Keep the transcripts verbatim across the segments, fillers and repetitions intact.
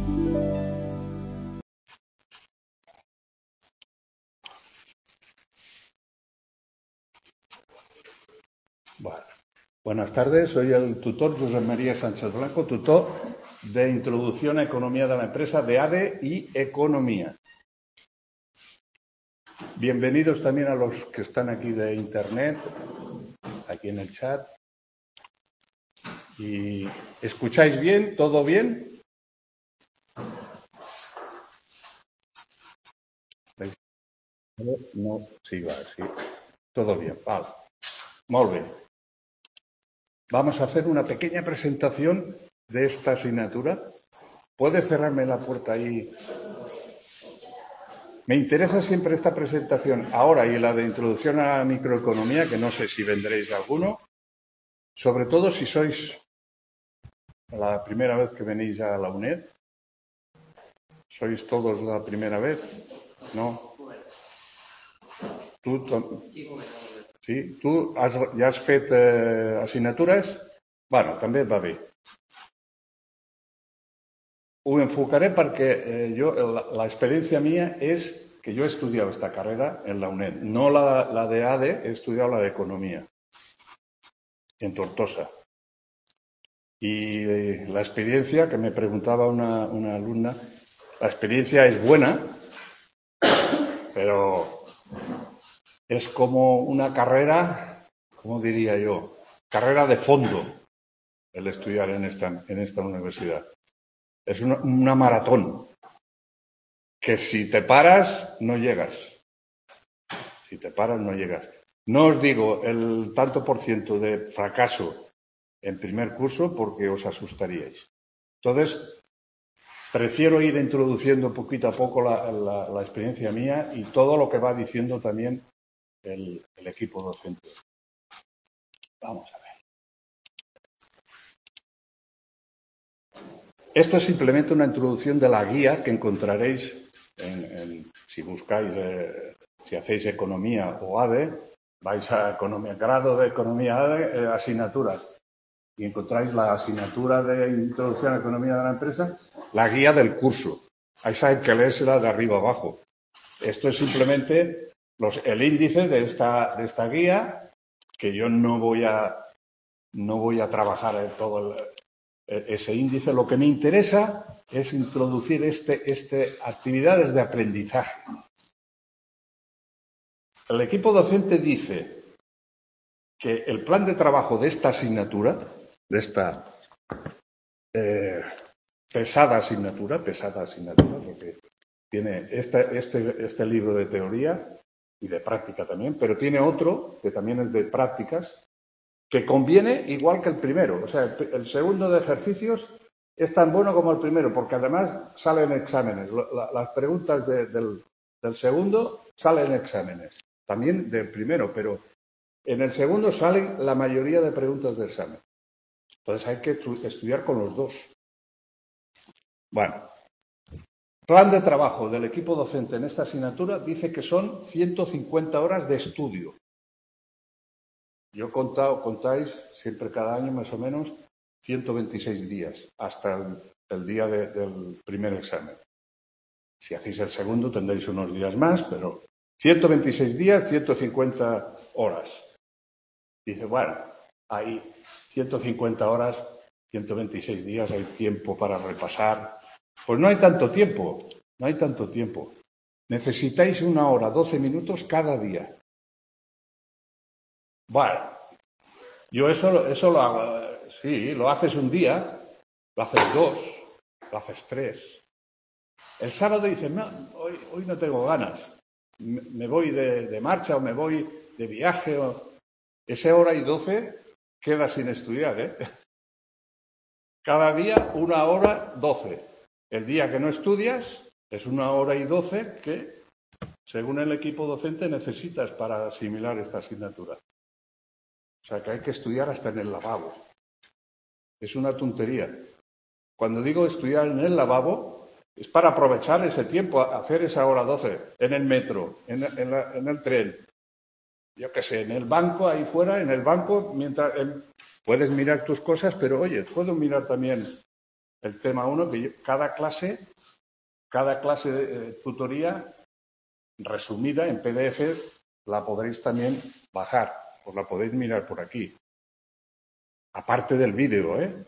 Bueno, buenas tardes, soy el tutor José María Sánchez Blanco, tutor de Introducción a Economía de la Empresa de A D E y Economía. Bienvenidos también a los que están aquí de Internet, aquí en el chat. ¿Y escucháis bien? ¿Todo bien? No, sí, va, sí. Todo bien, vale. Muy bien. Vamos a hacer una pequeña presentación de esta asignatura. ¿Puedes cerrarme la puerta ahí? Me interesa siempre esta presentación ahora y la de introducción a la microeconomía, que no sé si vendréis alguno, sobre todo si sois la primera vez que venís a la UNED. ¿Sois todos la primera vez? ¿No? ¿Tú, sí? ¿Tú has, ja has fet eh, assignatures? Bueno, també va bé. Ho enfocaré perquè eh, yo, la, la experiencia mía es que yo he estudiado esta carrera en la UNED, no la, la de A D E, he estudiado la de Economía, en Tortosa. Y eh, la experiencia, que me preguntaba una, una alumna, la experiencia es buena, pero es como una carrera, ¿cómo diría yo? Carrera de fondo el estudiar en esta, en esta universidad. Es una, una maratón que si te paras, no llegas. Si te paras, no llegas. No os digo el tanto por ciento de fracaso en primer curso porque os asustaríais. Entonces, prefiero ir introduciendo poquito a poco la, la, la experiencia mía y todo lo que va diciendo también el, el equipo docente. Vamos a ver. Esto es simplemente una introducción de la guía que encontraréis en, en, si buscáis, eh, si hacéis economía o A D E, vais a economía, grado de economía A D E, eh, asignaturas, y encontráis la asignatura de introducción a la economía de la empresa, la guía del curso. Esa hay que leérsela de arriba abajo. Esto es simplemente los, el índice de esta, de esta guía, que yo no voy a, no voy a trabajar en todo el, ese índice. Lo que me interesa es introducir este, este actividades de aprendizaje. El equipo docente dice que el plan de trabajo de esta asignatura, de esta eh, pesada asignatura, pesada asignatura, porque tiene este, este, este libro de teoría y de práctica también, pero tiene otro que también es de prácticas, que conviene igual que el primero. O sea, el, el segundo de ejercicios es tan bueno como el primero, porque además salen exámenes. La, las preguntas de, del, del segundo salen exámenes. También del primero, pero en el segundo salen la mayoría de preguntas de examen. Entonces hay que estudiar con los dos. Bueno, plan de trabajo del equipo docente en esta asignatura dice que son ciento cincuenta horas de estudio. Yo he contado, contáis siempre cada año más o menos ciento veintiséis días hasta el, el día de, del primer examen. Si hacéis el segundo tendréis unos días más, pero ciento veintiséis días, ciento cincuenta horas. Dice, bueno, hay ciento cincuenta horas, ciento veintiséis días, hay tiempo para repasar. Pues no hay tanto tiempo, no hay tanto tiempo. Necesitáis una hora, doce minutos cada día. Bueno, yo eso, eso lo hago, sí, lo haces un día, lo haces dos, lo haces tres. El sábado dices, no, hoy, hoy no tengo ganas, me, me voy de, de marcha o me voy de viaje. O... Ese hora y doce queda sin estudiar, ¿eh? Cada día una hora doce. El día que no estudias es una hora y doce que, según el equipo docente, necesitas para asimilar esta asignatura. O sea, que hay que estudiar hasta en el lavabo. Es una tontería. Cuando digo estudiar en el lavabo, es para aprovechar ese tiempo, hacer esa hora doce, en el metro, en, en, la, en el tren, yo qué sé, en el banco, ahí fuera, en el banco, mientras el, puedes mirar tus cosas, pero oye, puedo mirar también el tema uno, que yo, cada clase, cada clase de eh, tutoría resumida en P D F la podréis también bajar, os la podéis mirar por aquí. Aparte del vídeo, ¿eh?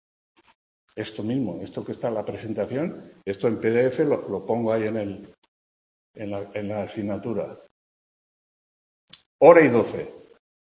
Esto mismo, esto que está en la presentación, esto en P D F lo, lo pongo ahí en, el, en, la, en la asignatura. Hora y doce.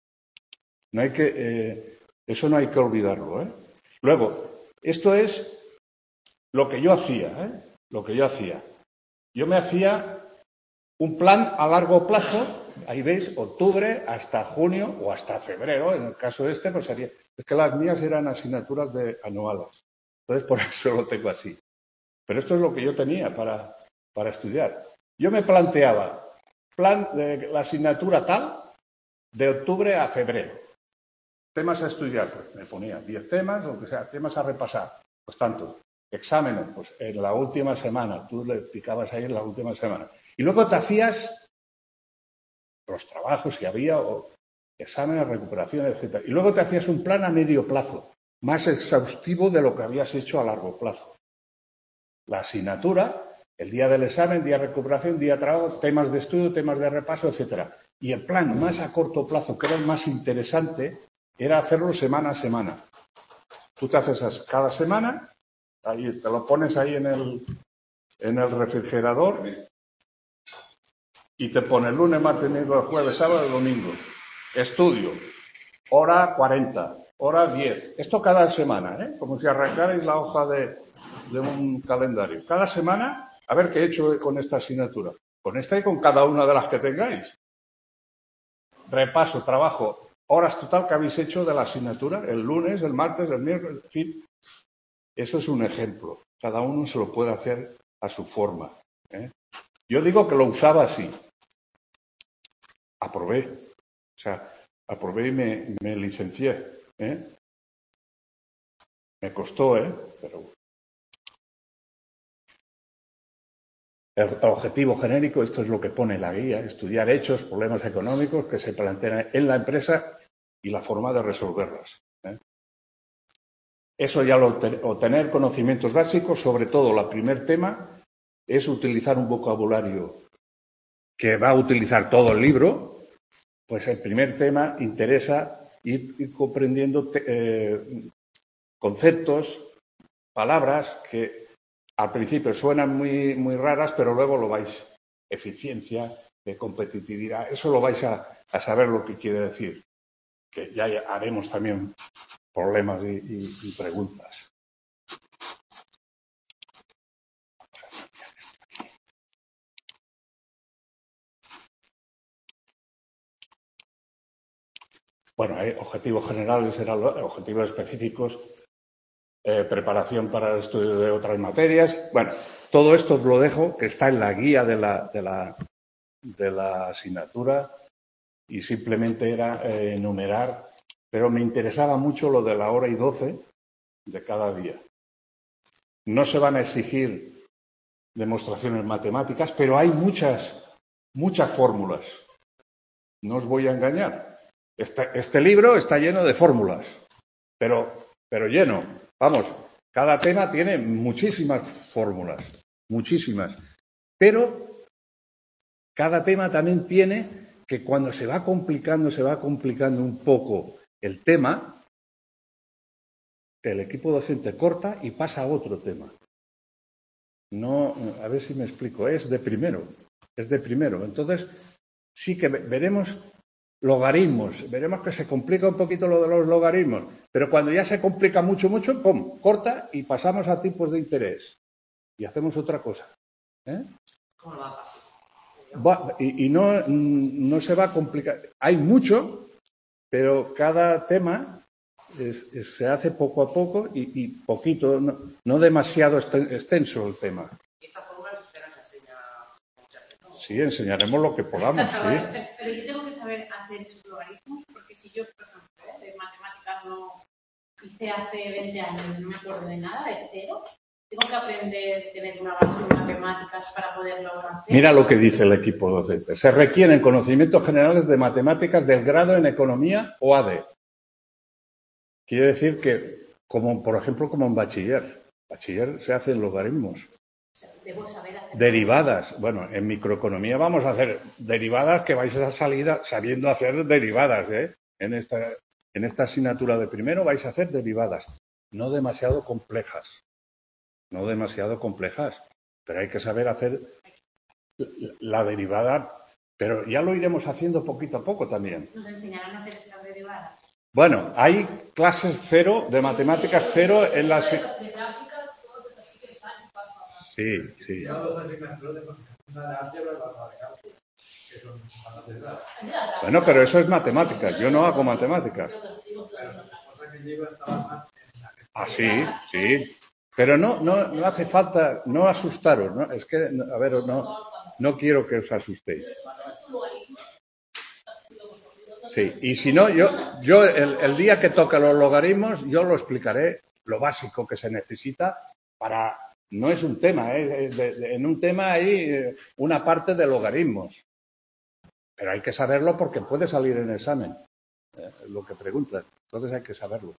No hay que, eh, eso no hay que olvidarlo, ¿eh? Luego, esto es lo que yo hacía, ¿eh? Lo que yo hacía. Yo me hacía un plan a largo plazo, ahí veis, octubre hasta junio o hasta febrero, en el caso este, pues sería. Es que las mías eran asignaturas de anuales. Entonces, por eso lo tengo así. Pero esto es lo que yo tenía para, para estudiar. Yo me planteaba plan de la asignatura tal de octubre a febrero. Temas a estudiar, pues me ponía diez temas, lo que sea, temas a repasar. Pues tanto. Exámenes, pues en la última semana. Tú le picabas ahí en la última semana. Y luego te hacías los trabajos si había, o exámenes, recuperación, etcétera. Y luego te hacías un plan a medio plazo, más exhaustivo de lo que habías hecho a largo plazo. La asignatura, el día del examen, día de recuperación, día de trabajo, temas de estudio, temas de repaso, etcétera. Y el plan más a corto plazo, que era el más interesante, era hacerlo semana a semana. Tú te haces cada semana, ahí te lo pones ahí en el, en el refrigerador y te pone lunes, martes, miércoles, jueves, sábado, domingo. Estudio. Hora cuarenta. Hora diez. Esto cada semana, ¿eh? Como si arrancarais la hoja de, de un calendario. Cada semana, a ver qué he hecho con esta asignatura. Con esta y con cada una de las que tengáis. Repaso, trabajo. Horas total que habéis hecho de la asignatura. El lunes, el martes, el miércoles, en fin. Eso es un ejemplo. Cada uno se lo puede hacer a su forma, ¿eh? Yo digo que lo usaba así. Aprobé. O sea, aprobé y me, me licencié, ¿eh? Me costó, ¿eh? Pero el objetivo genérico, esto es lo que pone la guía, estudiar hechos, problemas económicos que se plantean en la empresa y la forma de resolverlas, ¿eh? Eso ya lo obtener conocimientos básicos, sobre todo el primer tema es utilizar un vocabulario que va a utilizar todo el libro. Pues el primer tema interesa ir, ir comprendiendo te, eh, conceptos, palabras que al principio suenan muy, muy raras, pero luego lo vais, eficiencia, de competitividad, eso lo vais a, a saber lo que quiere decir. Que ya haremos también problemas y, y, y preguntas. Bueno, hay objetivos generales, eran objetivos específicos, eh, preparación para el estudio de otras materias. Bueno, todo esto os lo dejo, que está en la guía de la, de la, de la asignatura y simplemente era eh, enumerar, pero me interesaba mucho lo de la hora y doce de cada día. No se van a exigir demostraciones matemáticas, pero hay muchas, muchas fórmulas. No os voy a engañar. Este, este libro está lleno de fórmulas, pero, pero lleno. Vamos, cada tema tiene muchísimas fórmulas, muchísimas. Pero cada tema también tiene que cuando se va complicando, se va complicando un poco el tema, el equipo docente corta y pasa a otro tema. No, a ver si me explico, es de primero, es de primero. Entonces, sí que veremos logaritmos, veremos que se complica un poquito lo de los logaritmos, pero cuando ya se complica mucho, mucho, ¡pum!, corta y pasamos a tipos de interés y hacemos otra cosa, ¿eh? ¿Cómo lo va a pasar? Va, y, y no, no se va a complicar. Hay mucho, pero cada tema es, es, se hace poco a poco y, y poquito, no, no demasiado extenso el tema. ¿Y esta fórmula usted nos enseña muchas veces, no? Sí, enseñaremos lo que podamos, sí. Pero yo tengo que saber hacer esos logaritmos, porque si yo, por ejemplo, de matemáticas no hice hace veinte años, no me acuerdo de nada, de cero, tengo que aprender a tener una base de matemáticas para poderlo hacer. Mira lo que dice el equipo docente. Se requieren conocimientos generales de matemáticas del grado en economía o A D E. Quiere decir que, como por ejemplo, como en bachiller. Bachiller se hacen logaritmos. Debo saber hacer Derivadas. Bueno, en microeconomía vamos a hacer derivadas que vais a salir a- sabiendo hacer derivadas, ¿eh? En esta, en esta asignatura de primero vais a hacer derivadas. No demasiado complejas. No demasiado complejas. Pero hay que saber hacer la, la derivada. Pero ya lo iremos haciendo poquito a poco también. Nos enseñarán a hacer estas derivadas. Bueno, hay clases cero, de matemáticas cero en las... De gráficas, todo eso sí que está en paso a paso. Sí, sí. Ya los asignaturas de una de álgebra y la de cálculo, que son bastante raras. Bueno, pero eso es matemáticas. Yo no hago matemáticas. Pero la cosa que lleva estaba más en la que Ah, sí, sí. Pero no, no, no hace falta, no asustaros, ¿no? Es que, a ver, no, no quiero que os asustéis. Sí, y si no, yo, yo el, el día que toque los logaritmos, yo lo explicaré, lo básico que se necesita para, no es un tema, ¿eh? Es de- de- en un tema hay eh, una parte de logaritmos, pero hay que saberlo porque puede salir en examen, eh, lo que preguntan, entonces hay que saberlo.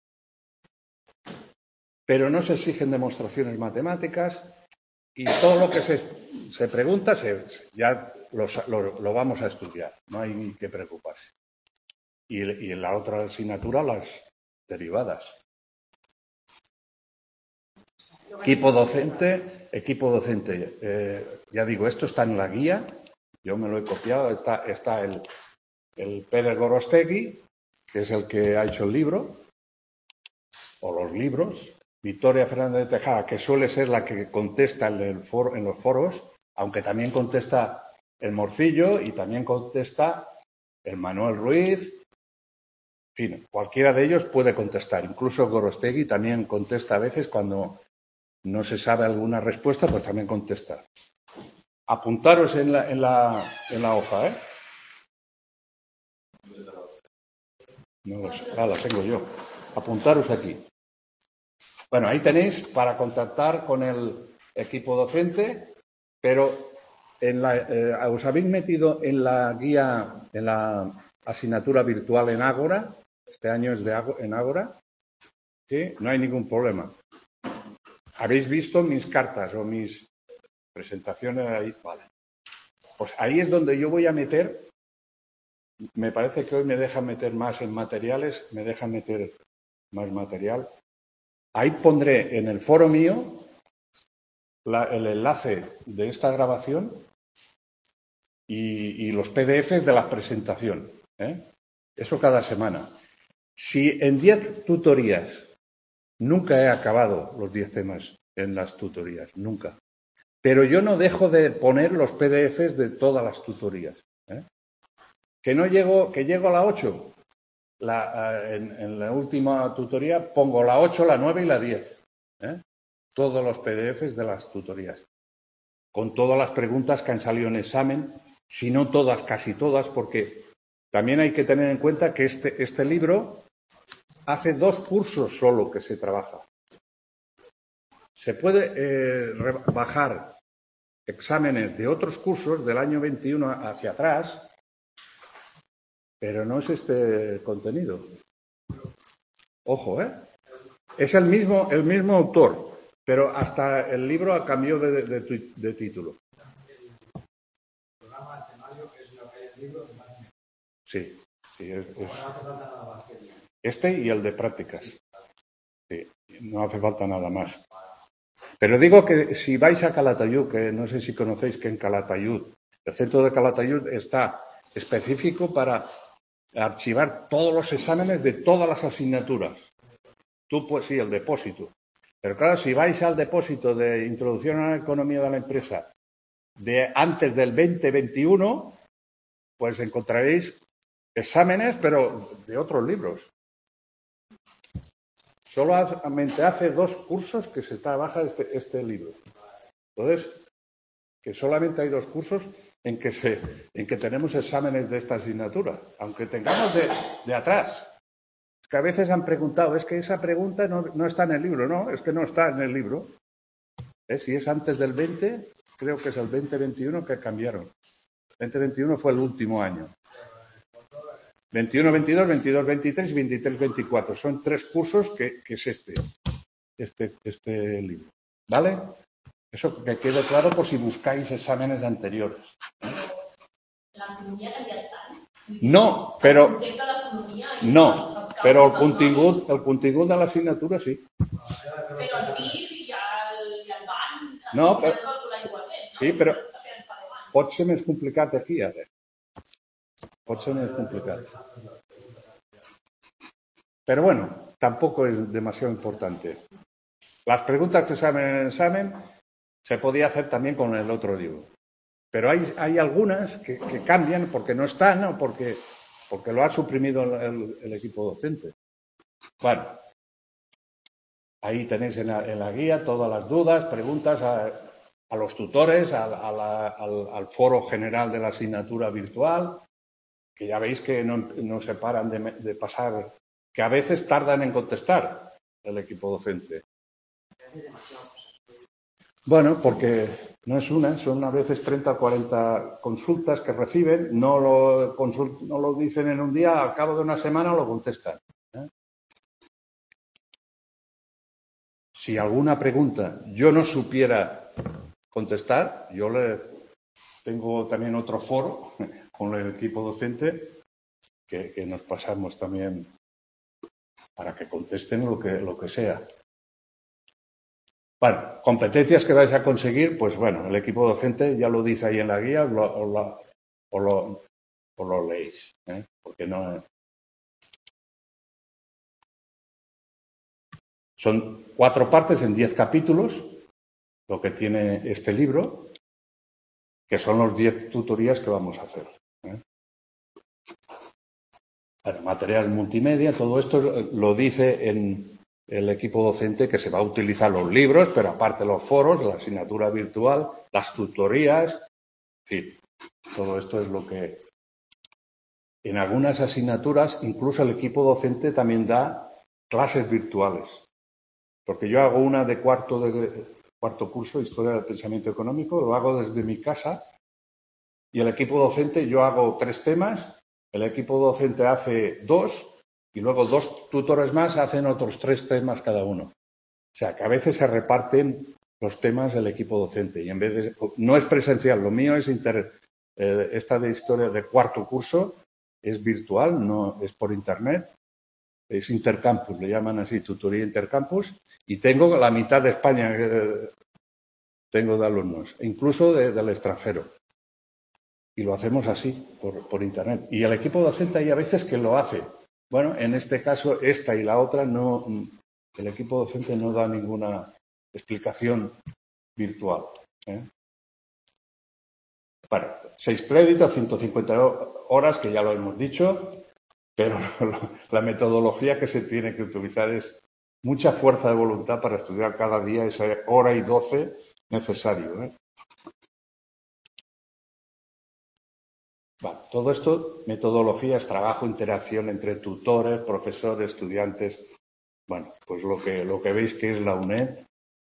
Pero no se exigen demostraciones matemáticas y todo lo que se, se pregunta se, ya lo, sa- lo- lo vamos a estudiar, no hay ni que preocuparse. Y, y en la otra asignatura las derivadas. Equipo docente, equipo docente. Eh, ya digo, esto está en la guía, yo me lo he copiado, está, está el, el Pérez Gorostegui, que es el que ha hecho el libro, o los libros, Victoria Fernández de Tejada, que suele ser la que contesta en, el foro, en los foros, aunque también contesta el Morcillo y también contesta el Manuel Ruiz. En fin, cualquiera de ellos puede contestar. Incluso Gorostegui también contesta a veces cuando no se sabe alguna respuesta, pues también contesta. Apuntaros en la, en la, en la hoja, ¿eh? No lo sé. Ah, la tengo yo. Apuntaros aquí. Bueno, ahí tenéis para contactar con el equipo docente, pero en la, eh, os habéis metido en la guía, en la asignatura virtual en Ágora. Este año es de Ago- en Ágora. ¿Sí? No hay ningún problema. ¿Habéis visto mis cartas o mis presentaciones ahí? Vale. Pues ahí es donde yo voy a meter, me parece que hoy me dejan meter más en materiales, me dejan meter más material. Ahí pondré en el foro mío la- el enlace de esta grabación y, y los P D Fs de la presentación, ¿eh? Eso cada semana. Si en diez tutorías nunca he acabado los diez temas en las tutorías, nunca. Pero yo no dejo de poner los P D Fs de todas las tutorías, ¿eh? Que no llego, que llego a la ocho. La, en, en la última tutoría pongo la ocho, la nueve y la diez. ¿eh? Todos los P D Fs de las tutorías. Con todas las preguntas que han salido en examen, si no todas, casi todas, porque también hay que tener en cuenta que este, este libro hace dos cursos solo que se trabaja. Se puede eh, bajar exámenes de otros cursos del año veintiuno hacia atrás, pero no es este contenido. Ojo, ¿eh? Es el mismo, el mismo autor, pero hasta el libro cambió de, de, de, de título. el programa de escenario es lo que hay en el libro. Sí, sí, es, es No hace falta nada más que diga. este y el de prácticas. Sí, no hace falta nada más. Pero digo que si vais a Calatayud, que no sé si conocéis que en Calatayud, el centro de Calatayud está específico para archivar todos los exámenes de todas las asignaturas. Tú, pues sí, el depósito. Pero claro, si vais al depósito de Introducción a la Economía de la Empresa de antes del veinte veintiuno, pues encontraréis exámenes, pero de otros libros. Solamente hace dos cursos que se trabaja este, este libro. Entonces, que solamente hay dos cursos en que, se, en que tenemos exámenes de esta asignatura, aunque tengamos de, de atrás. Es que a veces han preguntado, es que esa pregunta no, no está en el libro. No, es que no está en el libro. ¿Eh? Si es antes del veinte, creo que es el veinte veintiuno que cambiaron. veinte veintiuno fue el último año. veintiuno veintidós, veintidós veintitrés y veintitrés veinticuatro. Son tres cursos que, que es este. este, este libro. ¿Vale? Eso que quede claro por si buscáis exámenes anteriores. L'economia ha canviat tant? No, però... El concepte d'economia i No, els- els però el càlculs contingut, econòmics, el contingut de l'assignatura sí. Però el P I B i el, i el banc es No, podran però- calcular igualment, no? sí, però- És el que ens fa deu anys. Pot ser més complicat aquí, ara. Pot ser més complicat. Pero bueno, tampoco es demasiado importante. Las preguntas que salen en el examen se podía hacer también con el otro libro. Pero hay, hay algunas que, que cambian porque no están o porque, porque lo ha suprimido el, el- el equipo docente. Bueno, ahí tenéis en la, en la guía todas las dudas, preguntas a, a los tutores, a, a la- al, al foro general de la asignatura virtual, que ya veis que no, no se paran de, me- de pasar, que a veces tardan en contestar el equipo docente. Bueno, porque no es una, son a veces treinta o cuarenta consultas que reciben, no lo, consult- no lo dicen en un día, al cabo de una semana lo contestan. ¿eh? Si alguna pregunta yo no supiera contestar, yo le tengo también otro foro con el equipo docente que, que nos pasamos también para que contesten lo que, lo que sea. Bueno, competencias que vais a conseguir, pues bueno, el equipo docente ya lo dice ahí en la guía, os lo, os lo, os lo, os lo leéis, ¿eh? Porque no. Son cuatro partes en diez capítulos, lo que tiene este libro, que son los diez tutorías que vamos a hacer. ¿eh? Bueno, material multimedia, todo esto lo dice en el equipo docente que se va a utilizar los libros, pero aparte los foros, la asignatura virtual, las tutorías, en fin, todo esto es lo que en algunas asignaturas, incluso el equipo docente también da clases virtuales. Porque yo hago una de cuarto, de, cuarto curso, Historia del Pensamiento Económico, lo hago desde mi casa y el equipo docente, yo hago tres temas, el equipo docente hace dos y luego dos tutores más hacen otros tres temas cada uno. O sea, que a veces se reparten los temas del equipo docente y en vez de... No es presencial, lo mío es inter, eh, esta de Historia de cuarto curso, es virtual, no es por internet, es intercampus, le llaman así, tutoría intercampus, y tengo la mitad de España que tengo de alumnos, incluso de, del extranjero. Y lo hacemos así, por, por internet. Y el equipo docente hay a veces que lo hace. Bueno, en este caso, esta y la otra, no, el equipo docente no da ninguna explicación virtual. ¿eh? Bueno, seis créditos, ciento cincuenta horas, que ya lo hemos dicho, pero la metodología que se tiene que utilizar es mucha fuerza de voluntad para estudiar cada día esa hora y doce necesario. ¿eh? Bueno, todo esto, metodología, es trabajo, interacción entre tutores, profesores, estudiantes. Bueno, pues lo que, lo que veis que es la UNED.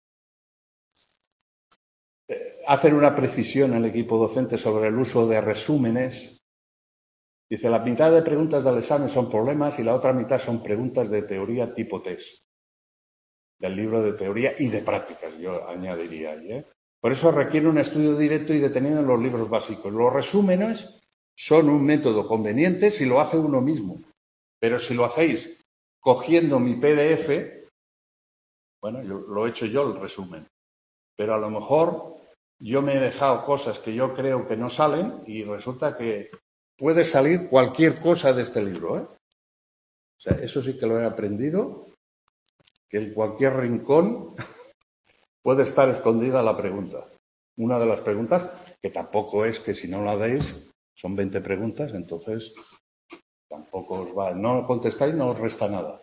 Eh, hacen una precisión en el equipo docente sobre el uso de resúmenes. Dice, la mitad de preguntas del examen son problemas y la otra mitad son preguntas de teoría tipo test. Del libro de teoría y de prácticas, yo añadiría ahí. ¿eh? Por eso requiere un estudio directo y detenido en los libros básicos. Los resúmenes son un método conveniente si lo hace uno mismo. Pero si lo hacéis cogiendo mi P D F, bueno, yo, lo he hecho yo el resumen. Pero a lo mejor yo me he dejado cosas que yo creo que no salen y resulta que puede salir cualquier cosa de este libro. ¿eh? O sea, eso sí que lo he aprendido, que en cualquier rincón puede estar escondida la pregunta. Una de las preguntas, que tampoco es que si no la deis, son veinte preguntas, entonces tampoco os va. No contestáis, no os resta nada.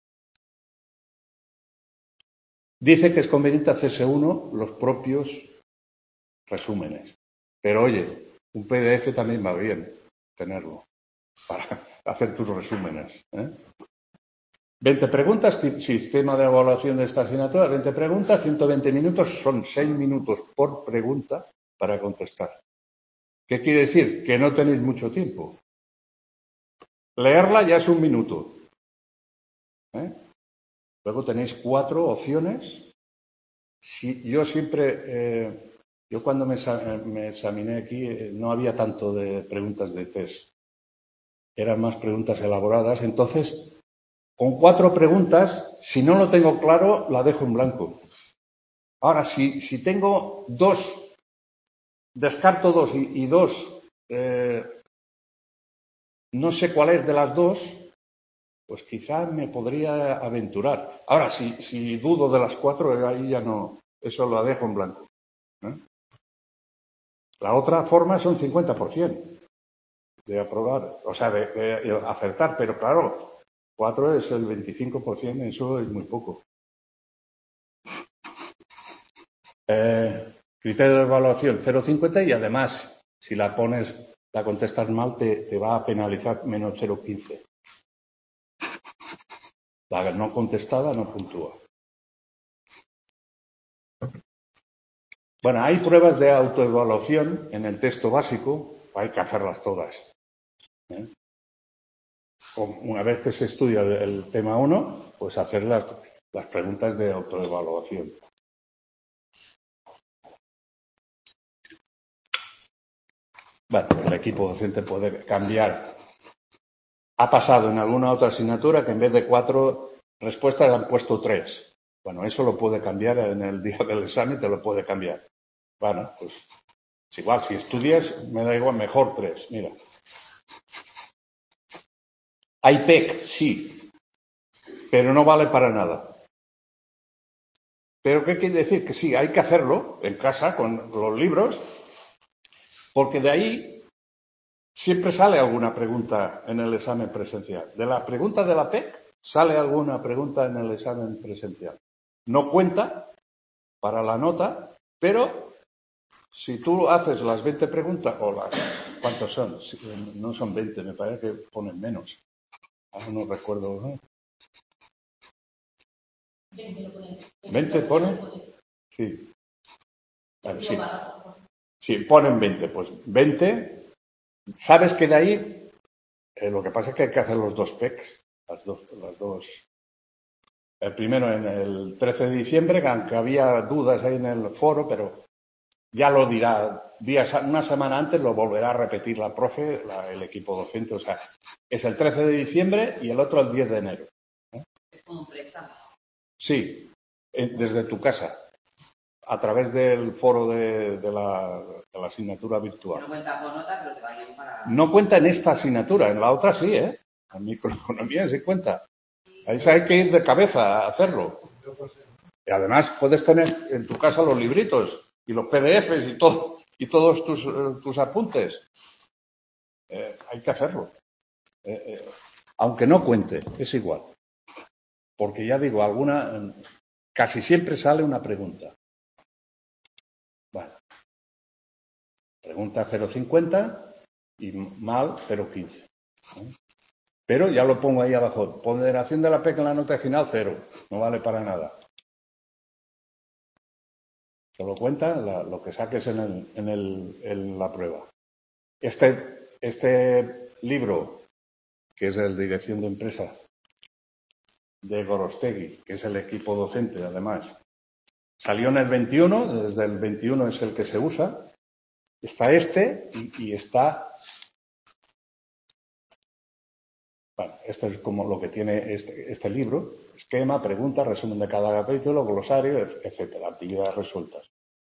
Dice que es conveniente hacerse uno los propios resúmenes. Pero oye, un P D F también va bien tenerlo para hacer tus resúmenes. ¿eh? veinte preguntas, sistema de evaluación de esta asignatura, veinte preguntas, ciento veinte minutos, son seis minutos por pregunta para contestar. ¿Qué quiere decir? Que no tenéis mucho tiempo. Leerla ya es un minuto. ¿eh? Luego tenéis cuatro opciones. Si, yo siempre, eh, yo cuando me, me examiné aquí, eh, no había tanto de preguntas de test. Eran más preguntas elaboradas. Entonces, con cuatro preguntas, si no lo tengo claro, la dejo en blanco. Ahora, si, si tengo dos, descarto dos y, y dos, eh, no sé cuál es de las dos, pues quizá me podría aventurar. Ahora, si, si dudo de las cuatro, ahí ya no, eso lo dejo en blanco. ¿eh? La otra forma son cincuenta por ciento de aprobar, o sea, de, de acertar, pero claro, cuatro es el veinticinco por ciento, eso es muy poco. Eh, criterio de evaluación cero coma cincuenta y además, si la pones, la contestas mal, te, te va a penalizar menos cero coma quince. La no contestada no puntúa. Bueno, hay pruebas de autoevaluación en el texto básico, hay que hacerlas todas. ¿eh? Una vez que se estudia el tema uno, pues hacer las, las preguntas de autoevaluación. Bueno, el equipo docente puede cambiar. Ha pasado en alguna otra asignatura que en vez de cuatro respuestas le han puesto tres. Bueno, eso lo puede cambiar en el día del examen, te lo puede cambiar. Bueno, pues es igual, si estudias, me da igual, mejor tres, mira. Hay P E C, sí, pero no vale para nada. ¿Pero qué quiere decir? Que sí, hay que hacerlo en casa con los libros, porque de ahí siempre sale alguna pregunta en el examen presencial. De la pregunta de la P E C sale alguna pregunta en el examen presencial. No cuenta para la nota, pero si tú haces las veinte preguntas, o las, ¿cuántas son? No son veinte, me parece que ponen menos. Ahora no recuerdo, ¿no? ¿veinte pone? Sí. Vale, sí. Sí, ponen veinte. Pues veinte. ¿Sabes que de ahí? Eh, lo que pasa es que hay que hacer los dos P E Cs. Las dos, las dos. El primero en el trece de diciembre, aunque había dudas ahí en el foro, pero ya lo dirá. Días, una semana antes lo volverá a repetir la profe, la, el equipo docente. O sea, es el trece de diciembre y el otro el diez de enero. ¿eh? Es como un preexamen. Sí, desde tu casa, a través del foro de, de, la, de la asignatura virtual. No cuenta con nota, pero te va bien para... No cuenta en esta asignatura, en la otra sí, ¿eh? En microeconomía sí cuenta. Ahí hay que ir de cabeza a hacerlo. Y además puedes tener en tu casa los libritos y los P D Fs y todo y todos tus, eh, tus apuntes. Eh, hay que hacerlo. Eh, eh, aunque no cuente, es igual. Porque ya digo, alguna, casi siempre sale una pregunta. Bueno, pregunta cero coma cincuenta y mal cero coma quince. ¿eh? Pero ya lo pongo ahí abajo. Ponderación de la P E C en la nota final, cero. No vale para nada. Solo cuenta la, lo que saques en, el, en, el, en la prueba. Este, este libro, que es el Dirección de Empresas de Gorostegui, que es el equipo docente, además, salió en el veintiuno, desde el veintiuno es el que se usa. Está este y, y está... Bueno, esto es como lo que tiene este, este libro. Esquema, pregunta, resumen de cada capítulo, glosario, etcétera. Actividades resueltas.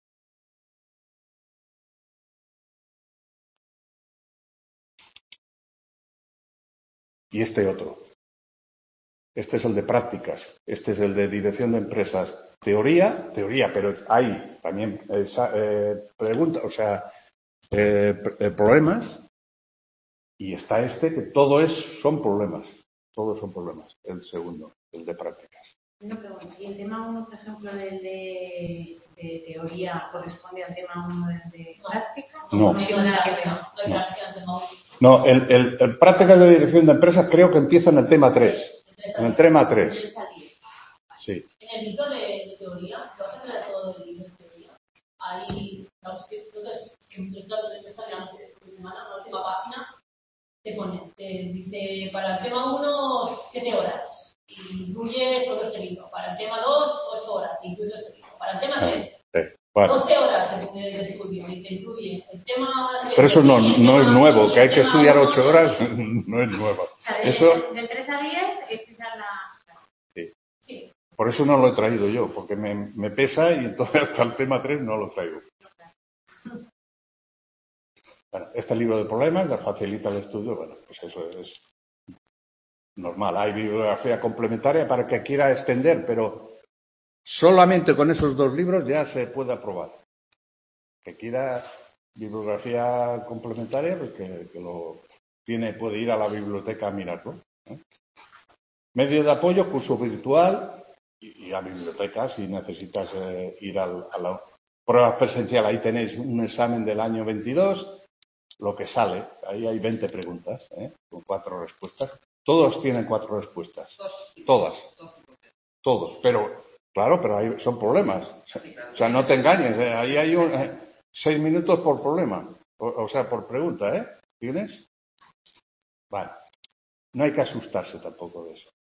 Y este otro. Este es el de prácticas. Este es el de dirección de empresas. Teoría, teoría, pero hay también eh, eh, preguntas, o sea, eh, eh, problemas. Y está este que todo es, son problemas. Todos son problemas. El segundo, el de prácticas. Una pregunta. ¿Y el tema uno, por ejemplo, del de, de teoría, corresponde al tema uno del de prácticas? No. No tiene nada que ver. No, no el, el, el prácticas de dirección de empresas creo que empieza en el tema tres. En el tema tres. Sí. En el libro de, de teoría, lo vas a hacer todo el libro de teoría. Hay, entonces, en el dato de esta semana, la última página, te pone, te dice, para el tema uno, siete horas. Y incluye solo este libro. este libro. Para el tema Ah, tres, sí, bueno. doce horas de, de psicología, y que incluye el tema... Pero eso no, el no es tema- nuevo, que hay el que tema estudiar uno, ocho horas no es nuevo. O sea, de, Eso, de tres a diez es quizás la... sí. Sí. Por eso no lo he traído yo, porque me, me pesa y entonces hasta el tema tres no lo traigo. Bueno, este libro de problemas ya facilita el estudio, bueno, pues eso es normal. Hay bibliografía complementaria para el que quiera extender, pero solamente con esos dos libros ya se puede aprobar. Que quiera bibliografía complementaria, pues que, que lo tiene, puede ir a la biblioteca a mirarlo, ¿eh? Medio de apoyo, curso virtual y, y a biblioteca si necesitas eh, ir al, a la prueba presencial. Ahí tenéis un examen del año veintidós. Lo que sale, ahí hay veinte preguntas, ¿eh? Con cuatro respuestas. Todos tienen cuatro respuestas. Todas. Todos. Pero, claro, pero ahí son problemas. O sea, no te engañes, ¿eh? Ahí hay un, eh, seis minutos por problema. O, o sea, por pregunta, ¿eh? ¿Tienes? Vale. No hay que asustarse tampoco de eso.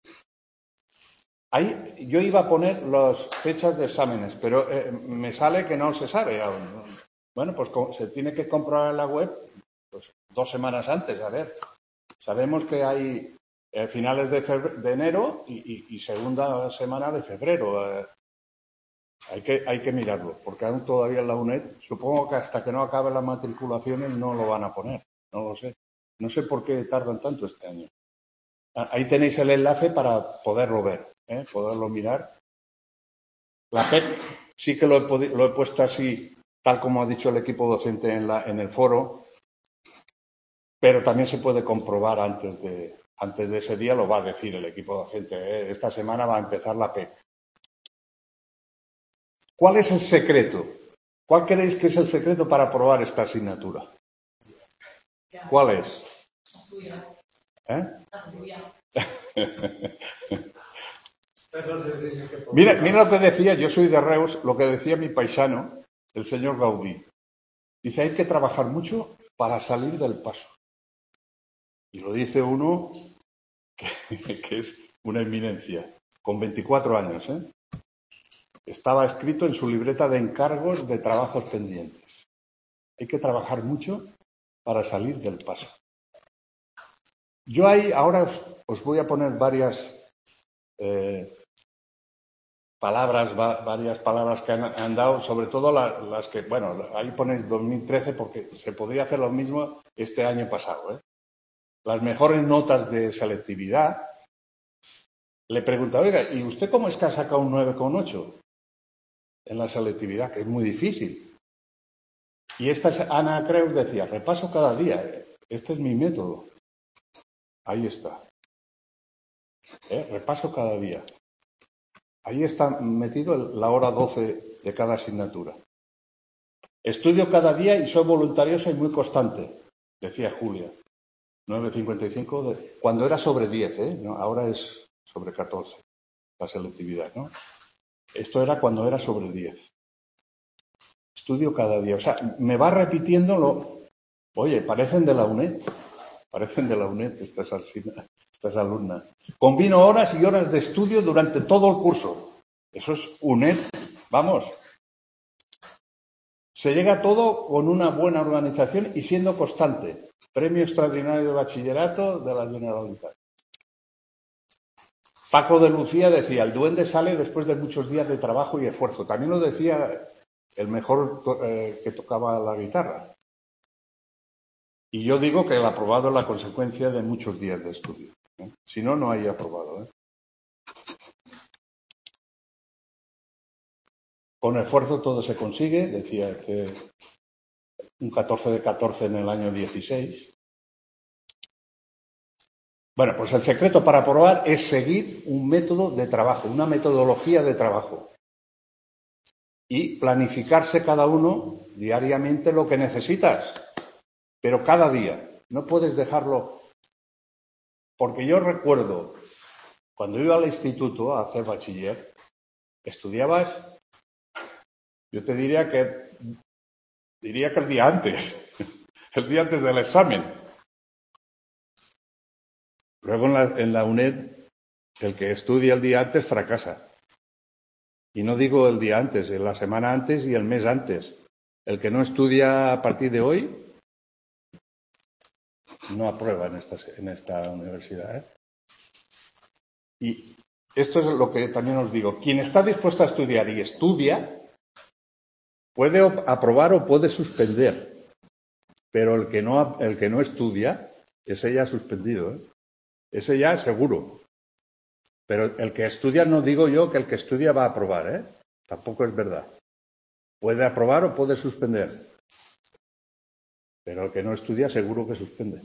Ahí, yo iba a poner las fechas de exámenes, pero eh, me sale que no se sabe aún. Bueno, pues se tiene que comprobar en la web pues, dos semanas antes, a ver. Sabemos que hay eh, finales de, febrero, de enero y, y, y segunda semana de febrero. Eh, hay que, hay que mirarlo, porque aún todavía en la UNED, supongo que hasta que no acabe las matriculaciones no lo van a poner. No lo sé. No sé por qué tardan tanto este año. Ahí tenéis el enlace para poderlo ver, ¿eh? Poderlo mirar. La P E C sí que lo he, lo he puesto así, tal como ha dicho el equipo docente en, la, en el foro, pero también se puede comprobar antes de, antes de ese día, lo va a decir el equipo docente, ¿eh? Esta semana va a empezar la P E C. ¿Cuál es el secreto? ¿Cuál creéis que es el secreto para aprobar esta asignatura? ¿Cuál es? ¿Eh? Mira, mira lo que decía, yo soy de Reus, lo que decía mi paisano, el señor Gaudí. Dice, hay que trabajar mucho para salir del paso. Y lo dice uno que, que es una eminencia, con veinticuatro años, ¿eh? Estaba escrito en su libreta de encargos de trabajos pendientes. Hay que trabajar mucho para salir del paso. Yo ahí, ahora os, os voy a poner varias eh, palabras, va, varias palabras que han, han dado, sobre todo la, las que, bueno, ahí ponéis dos mil trece porque se podría hacer lo mismo este año pasado, ¿eh? Las mejores notas de selectividad. Le pregunta, oiga, ¿y usted cómo es que ha sacado un nueve coma ocho en la selectividad? Que es muy difícil. Y esta Ana Creus decía, repaso cada día. Este es mi método. Ahí está. ¿Eh? Repaso cada día. Ahí está metido la hora doce de cada asignatura. Estudio cada día y soy voluntariosa y muy constante, decía Julia. nueve cincuenta y cinco, de, cuando era sobre diez, ¿eh? No, ahora es sobre catorce, la selectividad, ¿no? Esto era cuando era sobre diez. Estudio cada día. O sea, me va repitiendo lo... Oye, parecen de la UNED. Parecen de la UNED estas, estas alumnas. Combino horas y horas de estudio durante todo el curso. Eso es UNED. Vamos. Se llega a todo con una buena organización y siendo constante. Premio extraordinario de bachillerato de la Generalitat. Paco de Lucía decía, el duende sale después de muchos días de trabajo y esfuerzo. También lo decía el mejor eh, que tocaba la guitarra. Y yo digo que el aprobado es la consecuencia de muchos días de estudio, ¿eh? Si no, no hay aprobado, ¿eh? Con esfuerzo todo se consigue, decía que un catorce de catorce en el año dieciséis. Bueno, pues el secreto para aprobar es seguir un método de trabajo, una metodología de trabajo. Y planificarse cada uno diariamente lo que necesitas. Pero cada día. No puedes dejarlo. Porque yo recuerdo, cuando iba al instituto a hacer bachiller, estudiabas, yo te diría que, diría que el día antes, el día antes del examen. Luego en la, en la UNED, el que estudia el día antes fracasa. Y no digo el día antes, la semana antes y el mes antes. El que no estudia a partir de hoy no aprueba en esta, en esta universidad, ¿eh? Y esto es lo que también os digo. Quien está dispuesto a estudiar y estudia, puede aprobar o puede suspender. Pero el que no, el que no estudia, ese ya ha suspendido, ¿eh? Ese ya seguro. Pero el que estudia, no digo yo que el que estudia va a aprobar, ¿eh? Tampoco es verdad. Puede aprobar o puede suspender. Pero el que no estudia seguro que suspende.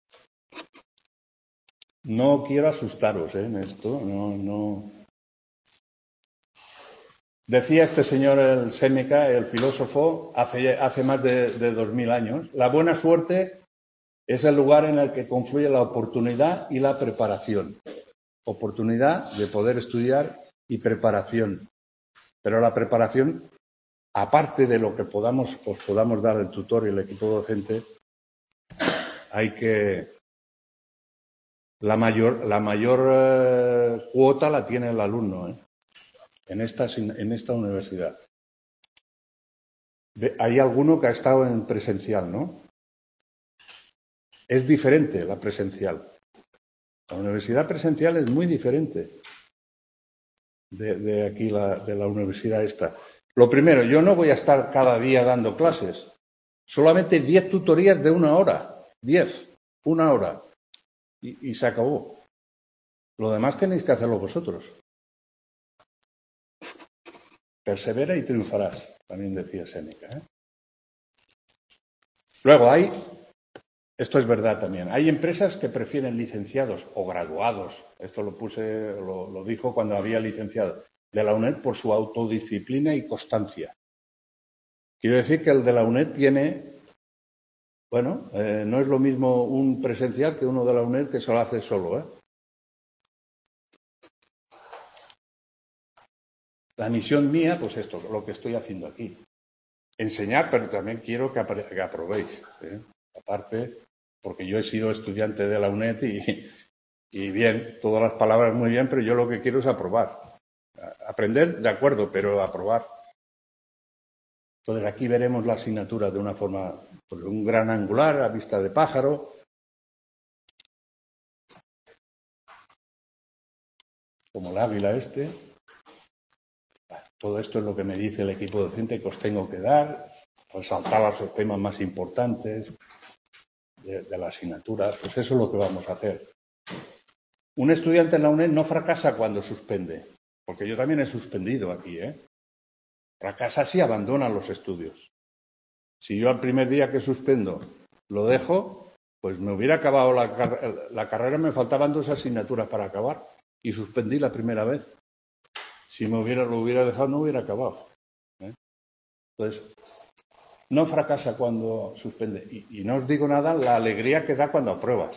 No quiero asustaros, ¿eh? En esto, no, no. Decía este señor, el Séneca, el filósofo, hace, hace más de, de dos mil años, la buena suerte es el lugar en el que confluye la oportunidad y la preparación. Oportunidad de poder estudiar y preparación. Pero la preparación, aparte de lo que podamos, os podamos dar el tutor y el equipo docente, hay que... La mayor, la mayor eh, cuota la tiene el alumno, ¿eh? en, esta, en esta universidad. Hay alguno que ha estado en presencial, ¿no? Es diferente la presencial. La universidad presencial es muy diferente de, de aquí, la, de la universidad esta. Lo primero, yo no voy a estar cada día dando clases. Solamente diez tutorías de una hora. Diez. Una hora. Y, y se acabó. Lo demás tenéis que hacerlo vosotros. Persevera y triunfarás, también decía Séneca, ¿eh? Luego hay, esto es verdad también, hay empresas que prefieren licenciados o graduados, esto lo puse, lo, lo dijo cuando había licenciado, de la UNED por su autodisciplina y constancia. Quiero decir que el de la UNED tiene, bueno, eh, no es lo mismo un presencial que uno de la UNED que se lo hace solo, ¿eh? La misión mía, pues esto, lo que estoy haciendo aquí. Enseñar, pero también quiero que, apre que aprobéis, ¿eh? Aparte, porque yo he sido estudiante de la UNED y, y bien, todas las palabras muy bien, pero yo lo que quiero es aprobar. Aprender, de acuerdo, pero aprobar. Entonces aquí veremos la asignatura de una forma, pues, un gran angular a vista de pájaro. Como el águila este. Todo esto es lo que me dice el equipo docente que os tengo que dar, resaltar los temas más importantes de, de la asignatura. Pues eso es lo que vamos a hacer. Un estudiante en la UNED no fracasa cuando suspende, porque yo también he suspendido aquí, ¿eh? Fracasa si abandona los estudios. Si yo al primer día que suspendo lo dejo, pues me hubiera acabado la, car la carrera, me faltaban dos asignaturas para acabar y suspendí la primera vez. Si me hubiera, lo hubiera dejado, no hubiera acabado, ¿eh? Entonces, no fracasa cuando suspende. Y, y no os digo nada, la alegría que da cuando apruebas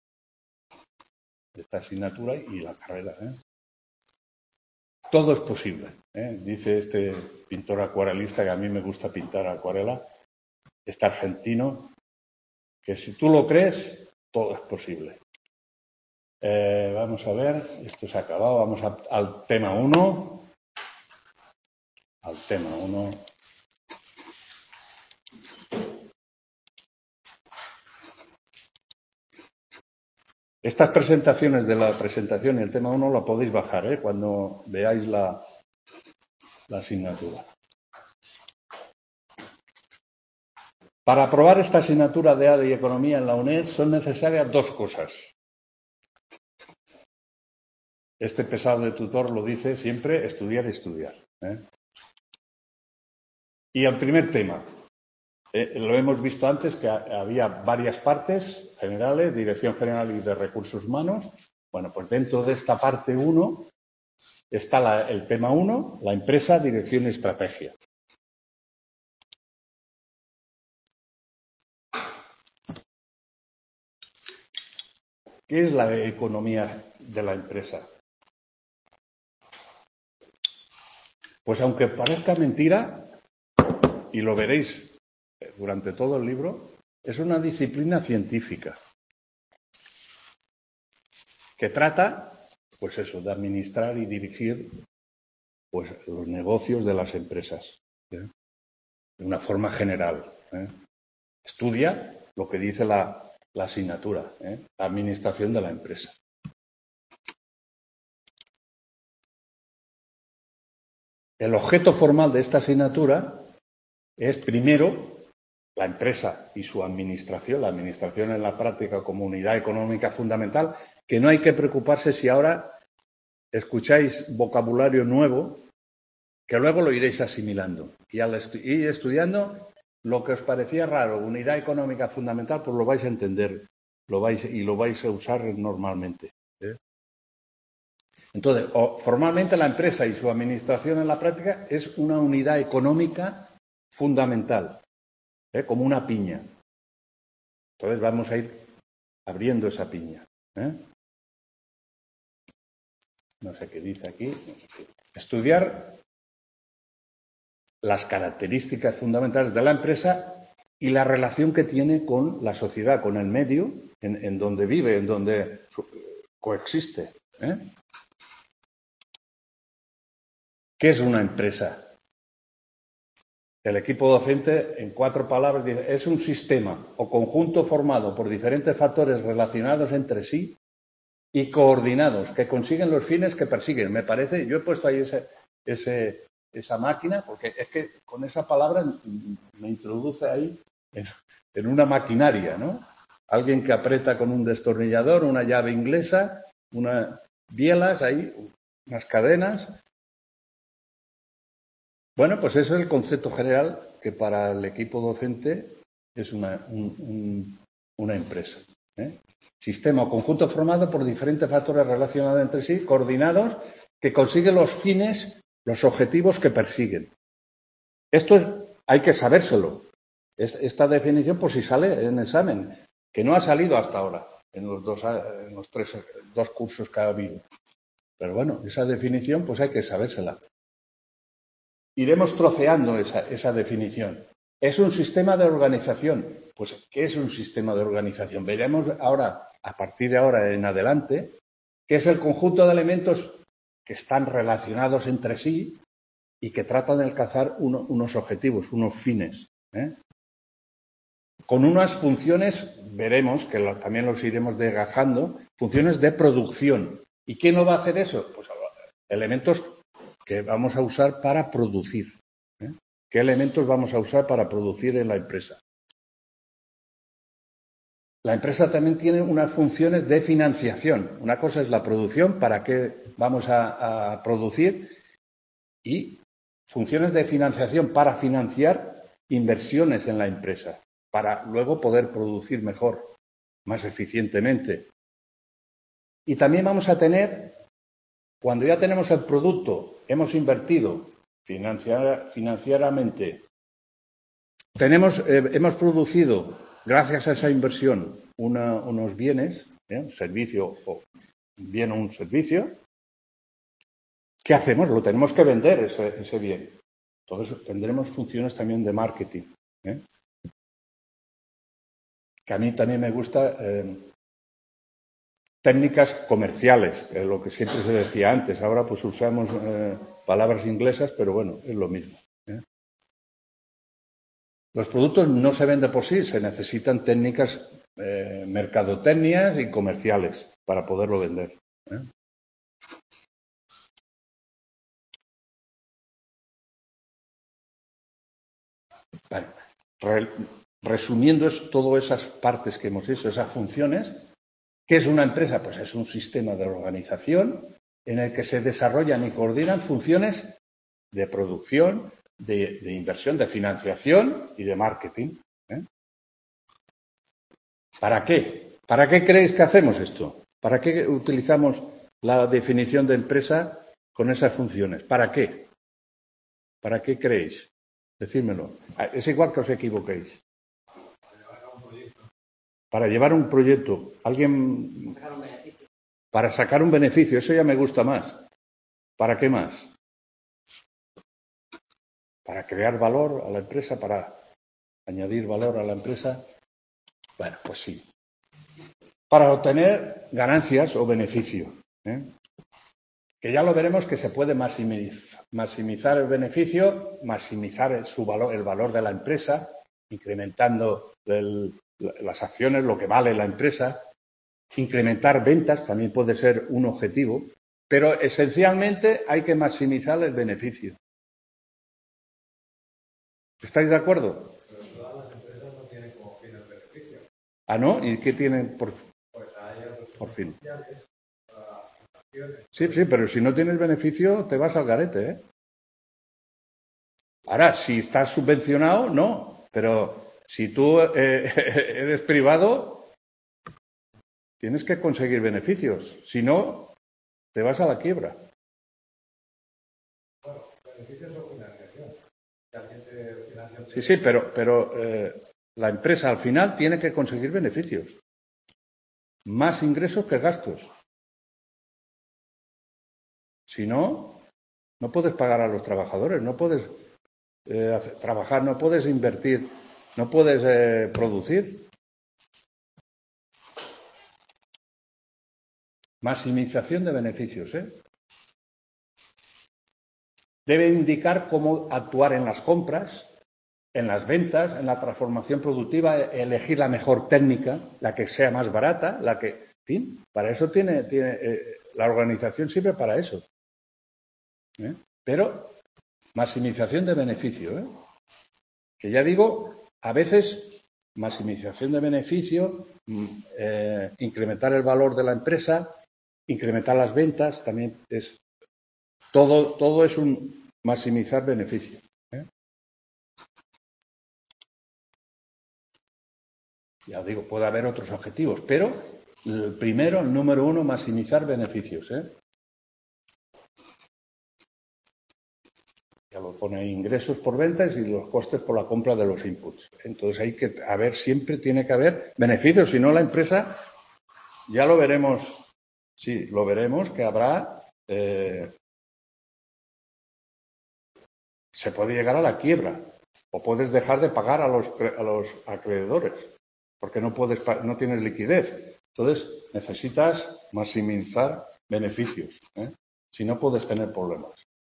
esta asignatura y la carrera, ¿eh? Todo es posible, ¿eh? Dice este pintor acuarelista, que a mí me gusta pintar acuarela, este argentino, que si tú lo crees, todo es posible. Eh, vamos a ver, esto se ha acabado, vamos a, al tema uno. Al tema uno. Estas presentaciones de la presentación y el tema uno la podéis bajar, ¿eh? Cuando veáis la, la asignatura. Para aprobar esta asignatura de A D E y Economía en la UNED son necesarias dos cosas. Este pesado de tutor lo dice siempre, estudiar y estudiar, ¿eh? Y el primer tema, eh, lo hemos visto antes, que ha, había varias partes generales, Dirección General y de Recursos Humanos. Bueno, pues dentro de esta parte uno está la, el tema uno, la empresa, dirección y estrategia. ¿Qué es la economía de la empresa? Pues aunque parezca mentira, y lo veréis durante todo el libro, es una disciplina científica que trata, pues eso, de administrar y dirigir pues los negocios de las empresas, ¿eh? De una forma general, ¿eh? Estudia lo que dice la, la asignatura, ¿eh? La administración de la empresa. El objeto formal de esta asignatura es, primero, la empresa y su administración, la administración en la práctica como unidad económica fundamental, que no hay que preocuparse si ahora escucháis vocabulario nuevo, que luego lo iréis asimilando. Y al estu- ir estudiando, lo que os parecía raro, unidad económica fundamental, pues lo vais a entender lo vais, y lo vais a usar normalmente, ¿eh? Entonces, o, formalmente la empresa y su administración en la práctica es una unidad económica fundamental, ¿eh? Como una piña. Entonces vamos a ir abriendo esa piña, ¿eh? No sé qué dice aquí. Estudiar las características fundamentales de la empresa y la relación que tiene con la sociedad, con el medio en, en donde vive, en donde coexiste, ¿eh? ¿Qué es una empresa? El equipo docente, en cuatro palabras, dice, es un sistema o conjunto formado por diferentes factores relacionados entre sí y coordinados, que consiguen los fines que persiguen. Me parece, yo he puesto ahí ese, ese, esa máquina, porque es que con esa palabra me introduce ahí en, en una maquinaria, ¿no? Alguien que aprieta con un destornillador, una llave inglesa, unas bielas ahí, unas cadenas. Bueno, pues eso es el concepto general que para el equipo docente es una, un, un, una empresa, ¿eh? Sistema o conjunto formado por diferentes factores relacionados entre sí, coordinados, que consiguen los fines, los objetivos que persiguen. Esto es, hay que sabérselo. Es, esta definición, por si sale en examen, que no ha salido hasta ahora, en los dos, en los tres, dos cursos que ha habido. Pero bueno, esa definición, pues hay que sabérsela. Iremos troceando esa, esa definición. ¿Es un sistema de organización? Pues, ¿qué es un sistema de organización? Veremos ahora, a partir de ahora en adelante, qué es el conjunto de elementos que están relacionados entre sí y que tratan de alcanzar uno, unos objetivos, unos fines, ¿eh? Con unas funciones, veremos, que lo, también los iremos desgajando, funciones de producción. ¿Y quién lo va a hacer eso? Pues elementos que vamos a usar para producir, ¿eh? ¿Qué elementos vamos a usar para producir en la empresa? La empresa también tiene unas funciones de financiación. Una cosa es la producción, para qué vamos a, a producir, y funciones de financiación para financiar inversiones en la empresa, para luego poder producir mejor, más eficientemente. Y también vamos a tener, cuando ya tenemos el producto, hemos invertido financiar, financieramente, tenemos, eh, hemos producido, gracias a esa inversión, una, unos bienes, ¿eh? un servicio o un bien o un servicio. ¿Qué hacemos? Lo tenemos que vender ese, ese bien. Entonces tendremos funciones también de marketing, ¿eh? Que a mí también me gusta eh, técnicas comerciales, que es lo que siempre se decía antes. Ahora pues usamos eh, palabras inglesas, pero bueno, es lo mismo, ¿eh? Los productos no se venden por sí, se necesitan técnicas eh, mercadotecnias y comerciales para poderlo vender, ¿eh? Bueno, re, resumiendo es, todas esas partes que hemos hecho, esas funciones, ¿qué es una empresa? Pues es un sistema de organización en el que se desarrollan y coordinan funciones de producción, de, de inversión, de financiación y de marketing, ¿eh? ¿Para qué? ¿Para qué creéis que hacemos esto? ¿Para qué utilizamos la definición de empresa con esas funciones? ¿Para qué? ¿Para qué creéis? Decídmelo. Es igual que os equivoquéis. Para llevar un proyecto. ¿Alguien? Sacar un beneficio. Para sacar un beneficio. Eso ya me gusta más. ¿Para qué más? Para crear valor a la empresa, para añadir valor a la empresa. Bueno, pues sí. Para obtener ganancias o beneficio, ¿eh? que ya lo veremos que se puede maximizar, maximizar el beneficio, maximizar su valor, el valor de la empresa, incrementando el, las acciones, lo que vale la empresa, incrementar ventas también puede ser un objetivo, pero esencialmente hay que maximizar el beneficio. ¿Estáis de acuerdo? Pero todas las empresas no tienen como fin el beneficio. Ah, ¿no? ¿Y qué tienen por, Pues hay otros por fin? comerciales, para acciones. Sí, sí, pero si no tienes beneficio te vas al garete, ¿eh? Ahora, si estás subvencionado, no, pero si tú eh, eres privado, tienes que conseguir beneficios, si no, te vas a la quiebra. Bueno, beneficios o financiación. Que alguien te financia. Sí, sí, pero, pero eh, la empresa al final tiene que conseguir beneficios. Más ingresos que gastos. Si no, no puedes pagar a los trabajadores, no puedes eh, hacer, trabajar, no puedes invertir, no puedes eh, producir. Maximización de beneficios, ¿eh? Debe indicar cómo actuar en las compras, en las ventas, en la transformación productiva, elegir la mejor técnica, la que sea más barata, la que, en fin, para eso tiene, tiene eh, la organización sirve para eso. ¿Eh? Pero maximización de beneficio, ¿eh? Que ya digo, a veces maximización de beneficio, eh, incrementar el valor de la empresa, incrementar las ventas, también es todo, todo es un maximizar beneficio. ¿Eh? Ya digo, puede haber otros objetivos, pero el primero, el número uno, maximizar beneficios, ¿eh? Ya lo pone ahí, ingresos por ventas y los costes por la compra de los inputs. Entonces hay que haber, siempre tiene que haber beneficios, si no la empresa, ya lo veremos, sí, lo veremos que habrá, eh, se puede llegar a la quiebra o puedes dejar de pagar a los, a los acreedores porque no puedes, no tienes liquidez. Entonces necesitas maximizar beneficios, ¿eh? Si no puedes tener problemas.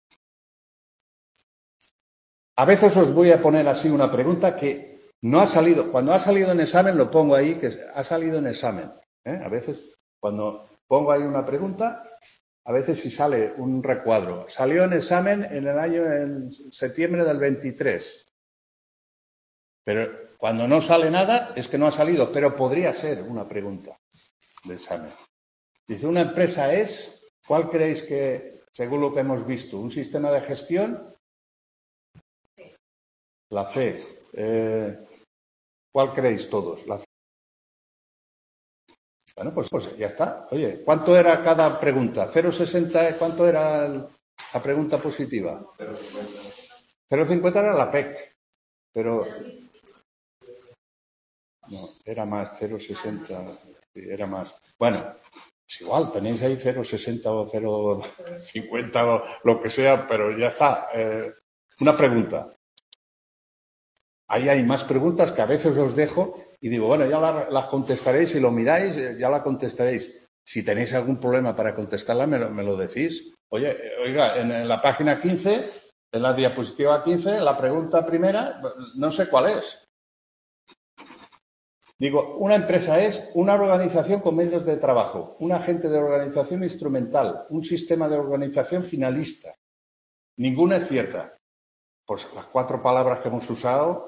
A veces os voy a poner así una pregunta que no ha salido. Cuando ha salido en examen lo pongo ahí, que ha salido en examen, ¿eh? A veces cuando pongo ahí una pregunta, a veces si sale un recuadro. Salió en examen en el año, en septiembre del veintitrés. Pero cuando no sale nada es que no ha salido, pero podría ser una pregunta de examen. Dice, una empresa es, ¿cuál creéis que, según lo que hemos visto, un sistema de gestión? La C. Eh, ¿Cuál creéis todos? La C. Bueno, pues, pues ya está. Oye, ¿cuánto era cada pregunta? ¿cero coma sesenta? ¿Cuánto era el, la pregunta positiva? cero coma cincuenta era la P E C. Pero no, era más, cero coma sesenta. Era más. Bueno, es igual, tenéis ahí cero coma sesenta o cero coma cincuenta o lo que sea, pero ya está. Eh, una pregunta. Ahí hay más preguntas que a veces os dejo y digo, bueno, ya la, las contestaréis, si lo miráis, ya la contestaréis. Si tenéis algún problema para contestarla, me lo, me lo decís. Oye, oiga, en, en la página quince, en la diapositiva quince, la pregunta primera, no sé cuál es. Digo, una empresa es una organización con medios de trabajo, un agente de organización instrumental, un sistema de organización finalista. Ninguna es cierta. Pues las cuatro palabras que hemos usado,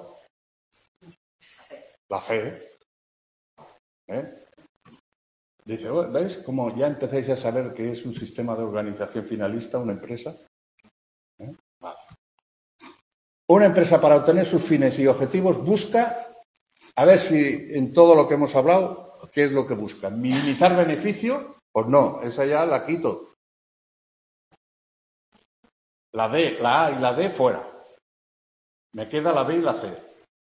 la fe, ¿eh? Dice, ¿veis cómo ya empecéis a saber qué es un sistema de organización finalista, una empresa? ¿Eh? Vale. Una empresa para obtener sus fines y objetivos busca, a ver si en todo lo que hemos hablado, ¿qué es lo que busca? ¿Minimizar beneficio? Pues no, esa ya la quito. La D, la A y la D fuera. Me queda la B y la C.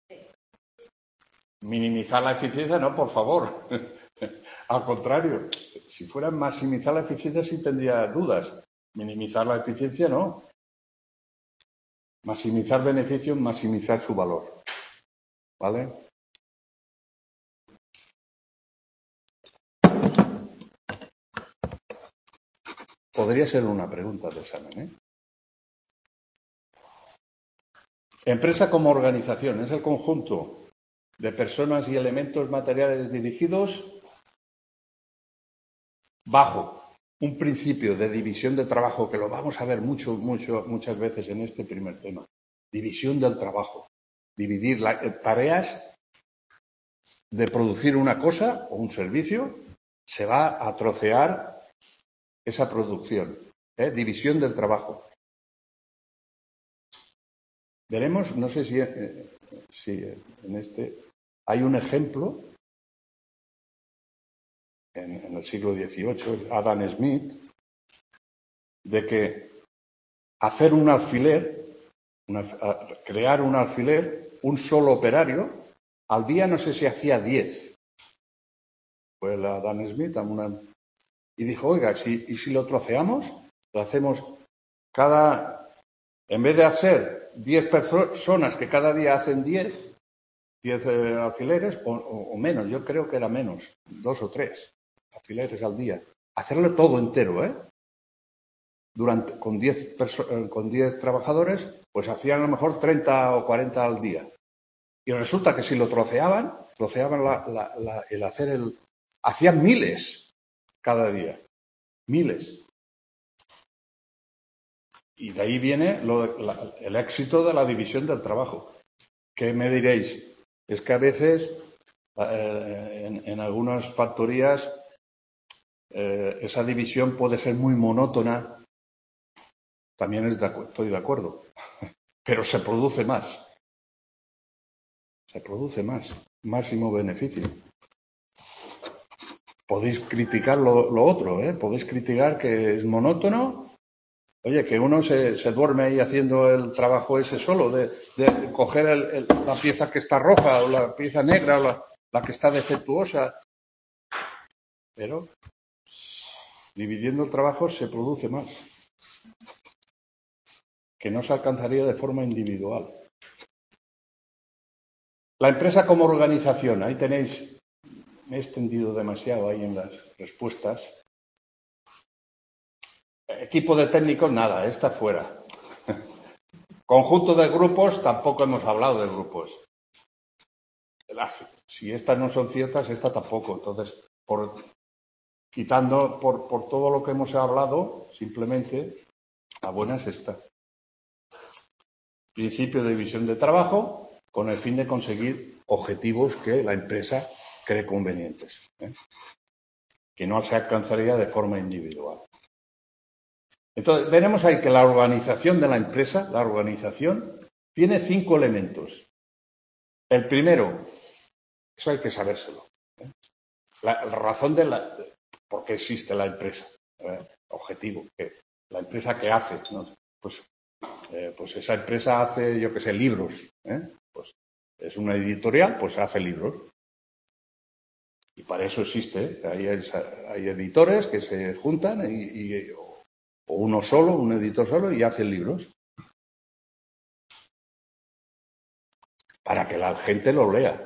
Minimizar la eficiencia, no, por favor. Al contrario, si fuera maximizar la eficiencia sí tendría dudas. Minimizar la eficiencia, no. Maximizar beneficio, maximizar su valor. ¿Vale? podría ser una pregunta de examen, ¿eh? Empresa como organización es el conjunto de personas y elementos materiales dirigidos bajo un principio de división de trabajo que lo vamos a ver mucho, mucho, muchas veces en este primer tema. División del trabajo. Dividir las tareas de producir una cosa o un servicio, se va a trocear esa producción. ¿eh? División del trabajo. Veremos, no sé si, eh, si en este hay un ejemplo en, en el siglo dieciocho, Adam Smith, de que hacer un alfiler, una, crear un alfiler, un solo operario, al día no sé si hacía diez. Pues el Adam Smith a una, y dijo, oiga, si, ¿y si lo troceamos? Lo hacemos cada, en vez de hacer diez personas que cada día hacen diez, diez eh, alfileres, o, o, o menos, yo creo que era menos, dos o tres alfileres al día. Hacerlo todo entero, ¿eh? Durante, con diez con diez trabajadores, pues hacían a lo mejor treinta o cuarenta al día. Y resulta que si lo troceaban, troceaban la, la, la, el hacer el... Hacían miles cada día. Miles. Y de ahí viene lo, la, el éxito de la división del trabajo. ¿Qué me diréis? Es que a veces eh, en, en algunas factorías eh, esa división puede ser muy monótona. También es de, estoy de acuerdo. Pero se produce más. Se produce más. Máximo beneficio. Podéis criticar lo, lo otro, ¿eh? Podéis criticar que es monótono. Oye, que uno se, se duerme ahí haciendo el trabajo ese solo, de, de coger el, el, la pieza que está roja o la pieza negra o la, la que está defectuosa. Pero dividiendo el trabajo se produce más. Que no se alcanzaría de forma individual. La empresa como organización, ahí tenéis, me he extendido demasiado ahí en las respuestas. Equipo de técnicos, nada, está fuera. Conjunto de grupos, tampoco hemos hablado de grupos. Si estas no son ciertas, esta tampoco. Entonces, por, quitando por, por todo lo que hemos hablado, simplemente, la buena es esta. Principio de división de trabajo con el fin de conseguir objetivos que la empresa cree convenientes, ¿eh? Que no se alcanzaría de forma individual. Entonces, veremos ahí que la organización de la empresa, la organización, tiene cinco elementos. El primero, eso hay que sabérselo, ¿eh? La, la razón de la, de, por qué existe la empresa, ¿eh? Objetivo, que la empresa que hace, ¿no? Pues, eh, pues esa empresa hace, yo qué sé, libros, ¿eh? Pues es una editorial, pues hace libros. Y para eso existe, ¿eh? Hay, hay editores que se juntan y, y o uno solo, un editor solo, y hace libros. Para que la gente lo lea.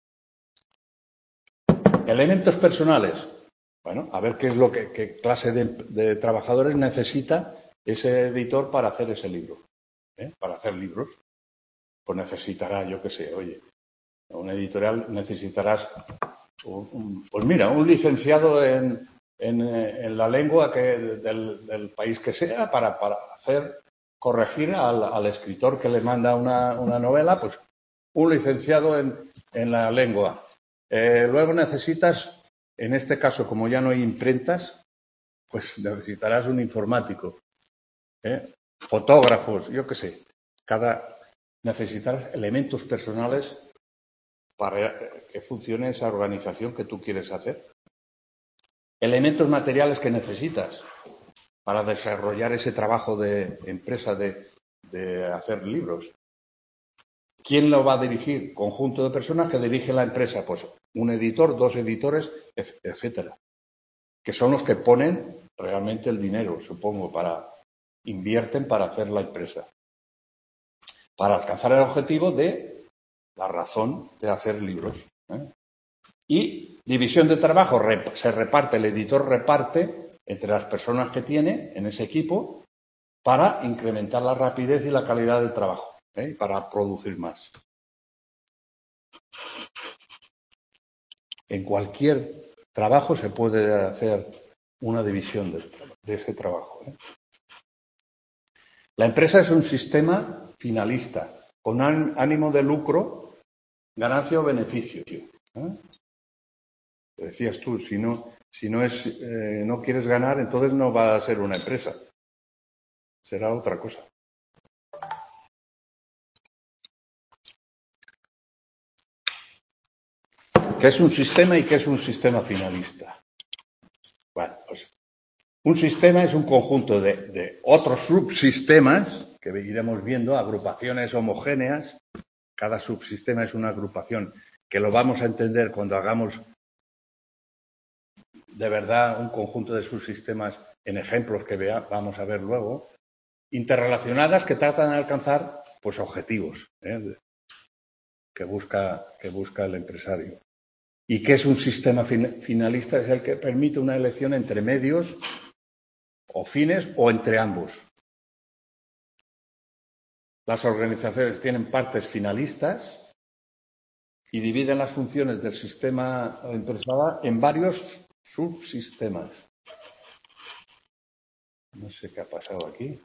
Elementos personales. Bueno, a ver qué es lo que, qué clase de, de trabajadores necesita ese editor para hacer ese libro. ¿Eh? Para hacer libros. Pues necesitará, yo qué sé, oye, un editorial necesitarás, un, un, pues mira, un licenciado en... En, en la lengua que del, del país que sea para, para hacer corregir al, al escritor que le manda una, una novela, pues un licenciado en, en la lengua. Eh, luego necesitas, en este caso, como ya no hay imprentas, pues necesitarás un informático, ¿eh? Fotógrafos, yo qué sé. Cada necesitarás elementos personales para que funcione esa organización que tú quieres hacer. Elementos materiales que necesitas para desarrollar ese trabajo de empresa de, de hacer libros. ¿Quién lo va a dirigir? Conjunto de personas que dirige la empresa. Pues un editor, dos editores, etcétera. Que son los que ponen realmente el dinero, supongo, para invierten para hacer la empresa. Para alcanzar el objetivo de la razón de hacer libros, ¿eh? Y división de trabajo, se reparte, el editor reparte entre las personas que tiene en ese equipo para incrementar la rapidez y la calidad del trabajo, ¿eh? Para producir más. En cualquier trabajo se puede hacer una división de, de ese trabajo, ¿eh? La empresa es un sistema finalista, con ánimo de lucro, ganancia o beneficio, ¿eh? Decías tú, si no, si no, es, eh, no quieres ganar, entonces no va a ser una empresa. Será otra cosa. ¿Qué es un sistema y qué es un sistema finalista? Bueno, pues un sistema es un conjunto de, de otros subsistemas que iremos viendo, agrupaciones homogéneas. Cada subsistema es una agrupación que lo vamos a entender cuando hagamos de verdad un conjunto de subsistemas en ejemplos que vea, vamos a ver luego, interrelacionadas que tratan de alcanzar pues objetivos, ¿eh? que busca que busca el empresario. ¿Y qué es un sistema fin, finalista? Es el que permite una elección entre medios o fines o entre ambos. Las organizaciones tienen partes finalistas y dividen las funciones del sistema empresarial en varios subsistemas. No sé qué ha pasado aquí.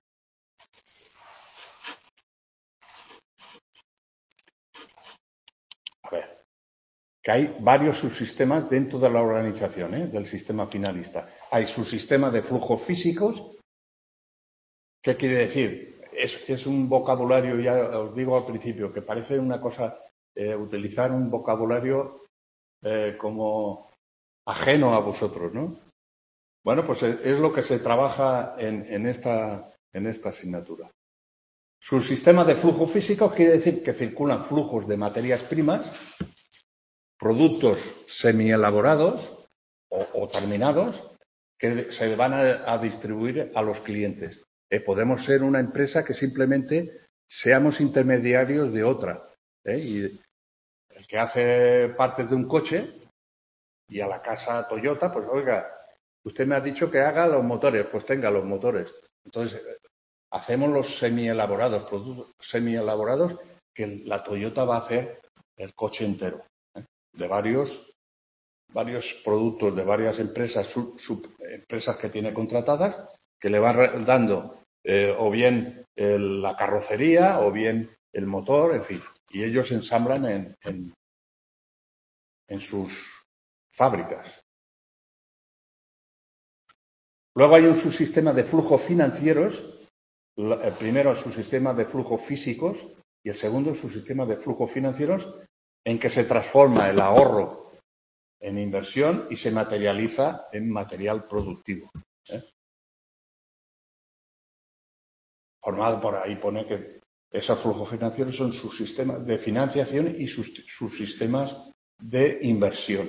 A ver, que hay varios subsistemas dentro de la organización, ¿eh? Del sistema finalista. Hay subsistemas de flujos físicos. ¿Qué quiere decir? Es, es un vocabulario, ya os digo al principio, que parece una cosa, eh, utilizar un vocabulario eh, como ajeno a vosotros, ¿no? Bueno, pues es lo que se trabaja en, en, esta, en esta asignatura. Subsistema de flujo físico quiere decir que circulan flujos de materias primas, productos semielaborados o, o terminados que se van a, a distribuir a los clientes. Eh, podemos ser una empresa que simplemente seamos intermediarios de otra. ¿eh? Y el que hace partes de un coche y a la casa Toyota, pues oiga, usted me ha dicho que haga los motores, pues tenga los motores. Entonces, hacemos los semielaborados, productos semielaborados que la Toyota va a hacer el coche entero. ¿eh? De varios, varios productos de varias empresas, sub, sub, empresas que tiene contratadas, que le van dando eh, o bien el, la carrocería o bien el motor, en fin. Y ellos ensamblan en, en, en sus fábricas. Luego hay un subsistema de flujos financieros, el primero el subsistema de flujos físicos y el segundo el subsistema de flujos financieros en que se transforma el ahorro en inversión y se materializa en material productivo. ¿eh? Formado por ahí pone que esos flujos financieros son subsistemas de financiación y sus subsistemas de inversión.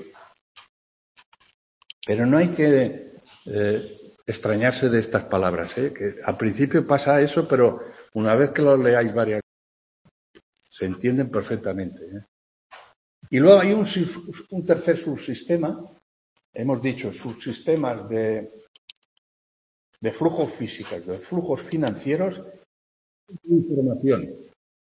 Pero no hay que eh, extrañarse de estas palabras, ¿eh? Que al principio pasa eso, pero una vez que lo leáis varias veces, se entienden perfectamente. ¿eh? Y luego hay un, un tercer subsistema, hemos dicho, subsistemas de, de flujos físicos, de flujos financieros y información,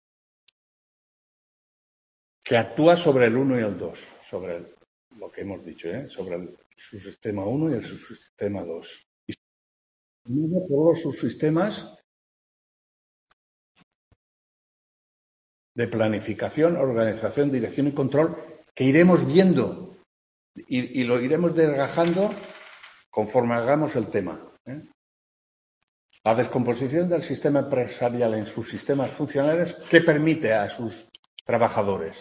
que actúa sobre el uno y el dos, sobre el, lo que hemos dicho, ¿eh? sobre el subsistema uno y el subsistema dos. Y por los subsistemas de planificación, organización, dirección y control que iremos viendo y, y lo iremos desgajando conforme hagamos el tema. ¿eh? La descomposición del sistema empresarial en sus sistemas funcionales, ¿qué permite a sus trabajadores?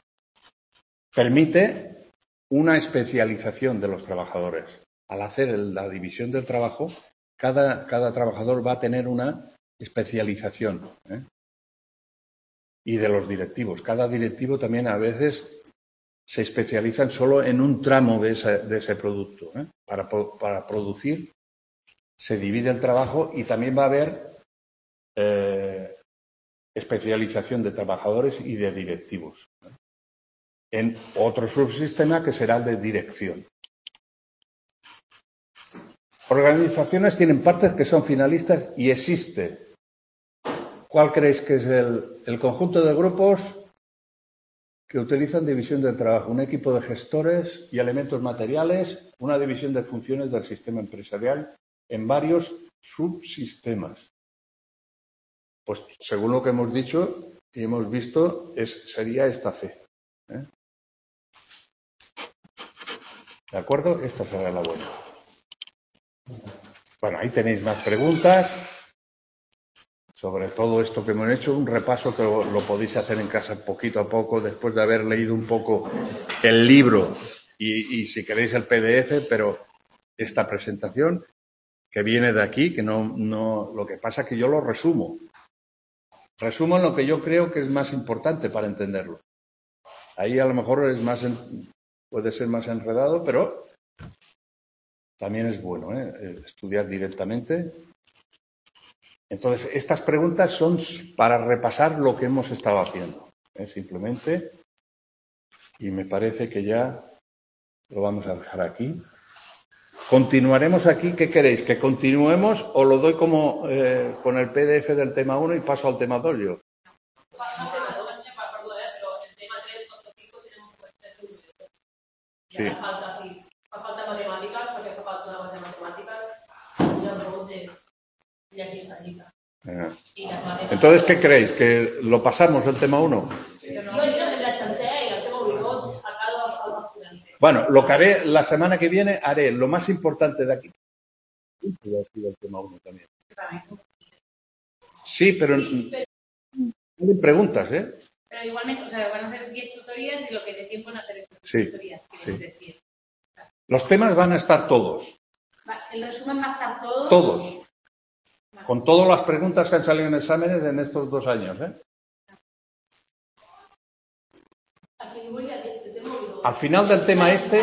Permite una especialización de los trabajadores. Al hacer la división del trabajo, cada, cada trabajador va a tener una especialización. ¿eh? Y de los directivos. Cada directivo también a veces se especializan solo en un tramo de ese, de ese producto. ¿eh? Para, para producir se divide el trabajo y también va a haber eh, especialización de trabajadores y de directivos. ¿eh? En otro subsistema que será el de dirección. organizaciones tienen partes que son finalistas y existe. ¿Cuál creéis que es el, el conjunto de grupos que utilizan división del trabajo? Un equipo de gestores y elementos materiales, una división de funciones del sistema empresarial en varios subsistemas. Pues según lo que hemos dicho y hemos visto, es, sería esta C. ¿eh? ¿De acuerdo? Esta será la buena. Bueno, ahí tenéis más preguntas sobre todo esto que hemos hecho, un repaso que lo, lo podéis hacer en casa poquito a poco, después de haber leído un poco el libro y, y si queréis el P D F, pero esta presentación que viene de aquí, que no, no, lo que pasa es que yo lo resumo. Resumo en lo que yo creo que es más importante para entenderlo. Ahí a lo mejor es más, en, puede ser más enredado, pero también es bueno, ¿eh? Estudiar directamente. Entonces, estas preguntas son para repasar lo que hemos estado haciendo, ¿eh? Simplemente, y me parece que ya lo vamos a dejar aquí. Continuaremos aquí. ¿Qué queréis? ¿Que continuemos o lo doy como eh, con el P D F del tema uno y paso al tema dos yo? Sí. Fa falta, sí. Fa falta matemàtiques, perquè fa falta una base de matemàtiques i el dos és... i aquí està llista. Eh. Entonces, ¿qué creéis? ¿Que lo pasamos el tema uno? Jo aniré a la sencer i el tema dos a cada als estudiants. Bueno, lo que haré la semana que viene, haré lo más importante de aquí. El tema uno también. Sí, pero no preguntas, ¿eh? Pero igualmente, o sea, van a ser diez tutorías y lo que dé tiempo en hacer esas sí, tutorías, sí. quieres decir. Los temas van a estar todos. El resumen va a estar todo. Todos. Vale. Con todas las preguntas que han salido en exámenes en estos dos años, ¿eh? Al final del tema este...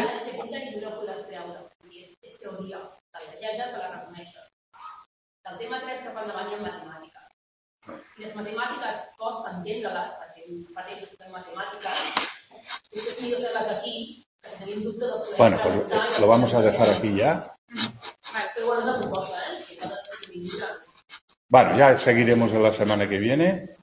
El tema tres que per davant hi ha matemàtica. Si les matemàtiques costa entendre-les, perquè pateix fer matemàtiques, potser és millor fer-les aquí, que si tenim dubte dels podem... Bueno, pues lo vamos a dejar aquí ya. Però bueno, és la proposta, ¿eh? Que cadascú s'ho digui. Bueno, ya seguiremos en la semana que viene.